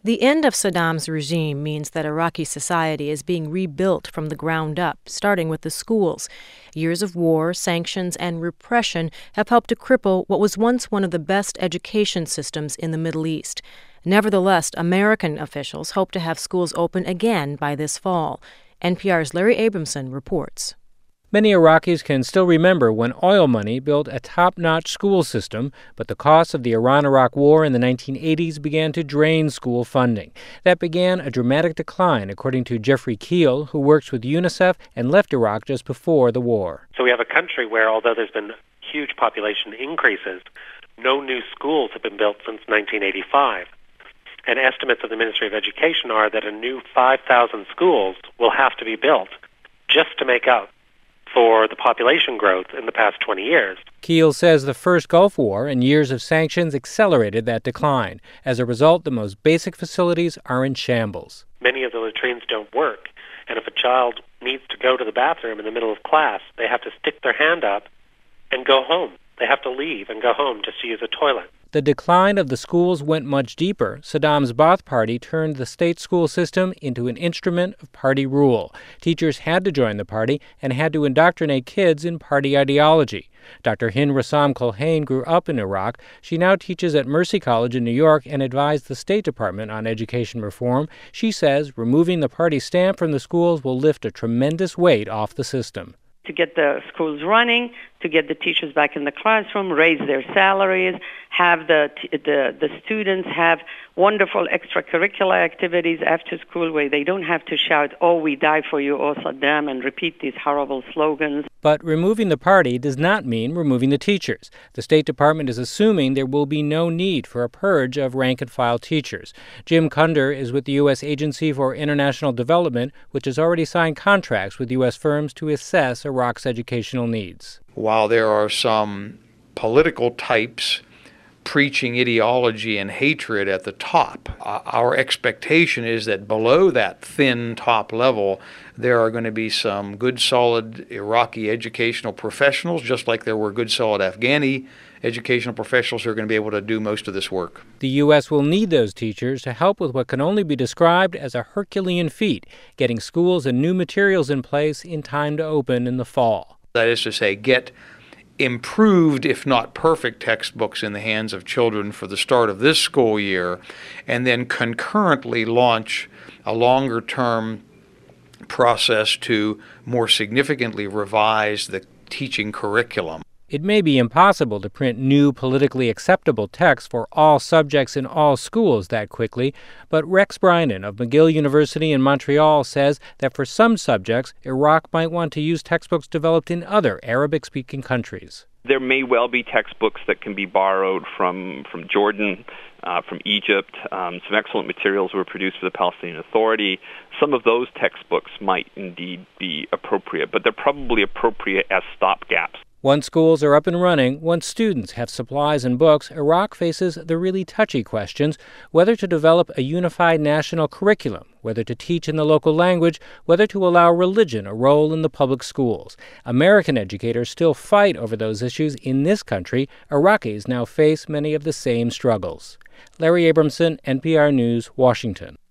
The end of Saddam's regime means that Iraqi society is being rebuilt from the ground up, starting with the schools. Years of war, sanctions, and repression have helped to cripple what was once one of the best education systems in the Middle East. Nevertheless, American officials hope to have schools open again by this fall. NPR's Larry Abramson reports. Many Iraqis can still remember when oil money built a top-notch school system, but the costs of the Iran-Iraq War in the 1980s began to drain school funding. That began a dramatic decline, according to Jeffrey Keel, who works with UNICEF and left Iraq just before the war. So we have a country where, although there's been huge population increases, no new schools have been built since 1985. And estimates of the Ministry of Education are that a new 5,000 schools will have to be built just to make up for the population growth in the past 20 years. Keel says the first Gulf War and years of sanctions accelerated that decline. As a result, the most basic facilities are in shambles. Many of the latrines don't work, and if a child needs to go to the bathroom in the middle of class, they have to stick their hand up and go home. They have to leave and go home just to use a toilet. The decline of the schools went much deeper. Saddam's Ba'ath Party turned the state school system into an instrument of party rule. Teachers had to join the party and had to indoctrinate kids in party ideology. Dr. Hind Rassam Culhane grew up in Iraq. She now teaches at Mercy College in New York and advised the State Department on education reform. She says removing the party stamp from the schools will lift a tremendous weight off the system. To get the schools running, to get the teachers back in the classroom, raise their salaries, have the students have wonderful extracurricular activities after school where they don't have to shout, "Oh, we die for you, oh Saddam," and repeat these horrible slogans. But removing the party does not mean removing the teachers. The State Department is assuming there will be no need for a purge of rank-and-file teachers. Jim Kunder is with the U.S. Agency for International Development, which has already signed contracts with U.S. firms to assess Iraq's educational needs. While there are some political types preaching ideology and hatred at the top, our expectation is that below that thin top level, there are going to be some good, solid Iraqi educational professionals, just like there were good, solid Afghani educational professionals who are going to be able to do most of this work. The U.S. will need those teachers to help with what can only be described as a Herculean feat, getting schools and new materials in place in time to open in the fall. That is to say, get improved, if not perfect, textbooks in the hands of children for the start of this school year, and then concurrently launch a longer-term process to more significantly revise the teaching curriculum. It may be impossible to print new politically acceptable texts for all subjects in all schools that quickly, but Rex Bryden of McGill University in Montreal says that for some subjects, Iraq might want to use textbooks developed in other Arabic-speaking countries. There may well be textbooks that can be borrowed from Jordan, from Egypt. Some excellent materials were produced for the Palestinian Authority. Some of those textbooks might indeed be appropriate, but they're probably appropriate as stopgaps. Once schools are up and running, once students have supplies and books, Iraq faces the really touchy questions: whether to develop a unified national curriculum, whether to teach in the local language, whether to allow religion a role in the public schools. American educators still fight over those issues in this country. Iraqis now face many of the same struggles. Larry Abramson, NPR News, Washington.